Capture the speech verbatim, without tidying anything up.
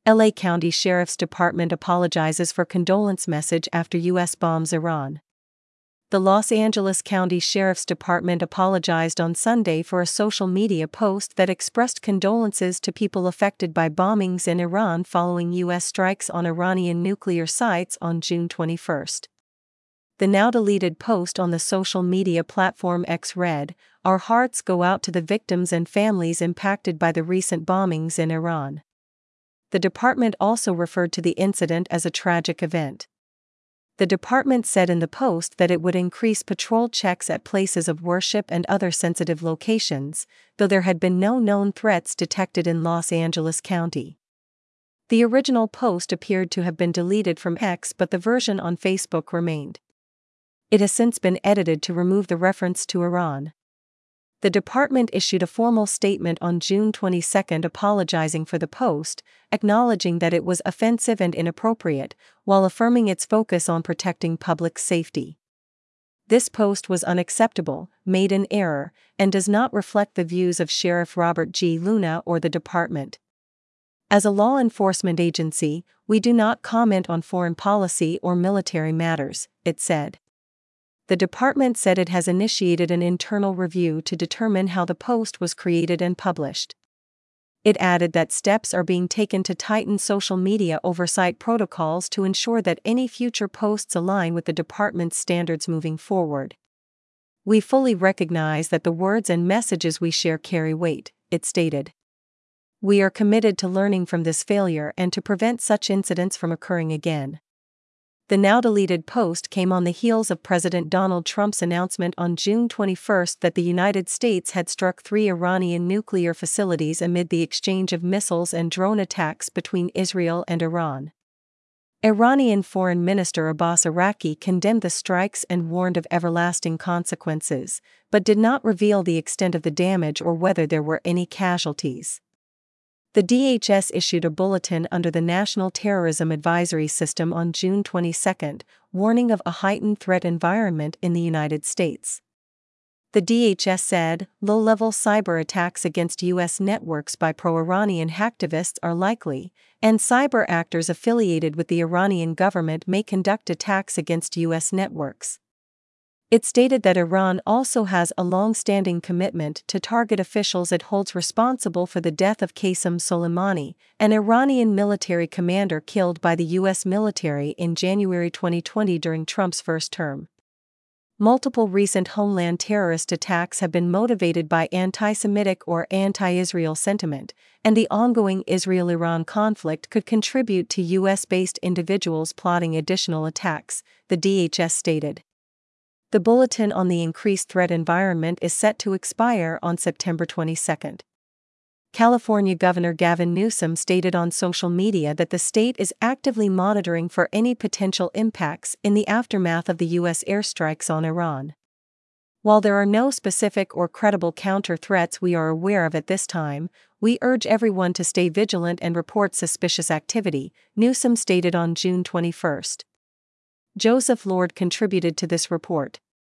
L A County Sheriff's Department apologizes for condolence message after U S bombs Iran. The Los Angeles County Sheriff's Department apologized on Sunday for a social media post that expressed condolences to people affected by bombings in Iran following U S strikes on Iranian nuclear sites on June twenty-first. The now-deleted post on the social media platform X read, "Our hearts go out to the victims and families impacted by the recent bombings in Iran." The department also referred to the incident as a tragic event. The department said in the post that it would increase patrol checks at places of worship and other sensitive locations, though there had been no known threats detected in Los Angeles County. The original post appeared to have been deleted from X, but the version on Facebook remained. It has since been edited to remove the reference to Iran. The department issued a formal statement on June twenty-second apologizing for the post, acknowledging that it was offensive and inappropriate, while affirming its focus on protecting public safety. This post was unacceptable, made in error, and does not reflect the views of Sheriff Robert G. Luna or the department. As a law enforcement agency, we do not comment on foreign policy or military matters, it said. The department said it has initiated an internal review to determine how the post was created and published. It added that steps are being taken to tighten social media oversight protocols to ensure that any future posts align with the department's standards moving forward. "We fully recognize that the words and messages we share carry weight," it stated. "We are committed to learning from this failure and to prevent such incidents from occurring again." The now-deleted post came on the heels of President Donald Trump's announcement on June twenty-first that the United States had struck three Iranian nuclear facilities amid the exchange of missiles and drone attacks between Israel and Iran. Iranian Foreign Minister Abbas Araqi condemned the strikes and warned of everlasting consequences, but did not reveal the extent of the damage or whether there were any casualties. The D H S issued a bulletin under the National Terrorism Advisory System on June twenty-second, warning of a heightened threat environment in the United States. The D H S said, "Low-level cyber attacks against U S networks by pro-Iranian hacktivists are likely, and cyber actors affiliated with the Iranian government may conduct attacks against U S networks." It stated that Iran also has a long-standing commitment to target officials it holds responsible for the death of Qasem Soleimani, an Iranian military commander killed by the U S military in January twenty twenty during Trump's first term. Multiple recent homeland terrorist attacks have been motivated by anti-Semitic or anti-Israel sentiment, and the ongoing Israel-Iran conflict could contribute to U S-based individuals plotting additional attacks, the D H S stated. The bulletin on the increased threat environment is set to expire on September twenty-second. California Governor Gavin Newsom stated on social media that the state is actively monitoring for any potential impacts in the aftermath of the U S airstrikes on Iran. "While there are no specific or credible counter threats we are aware of at this time, we urge everyone to stay vigilant and report suspicious activity," Newsom stated on June twenty-first. Joseph Lord contributed to this report.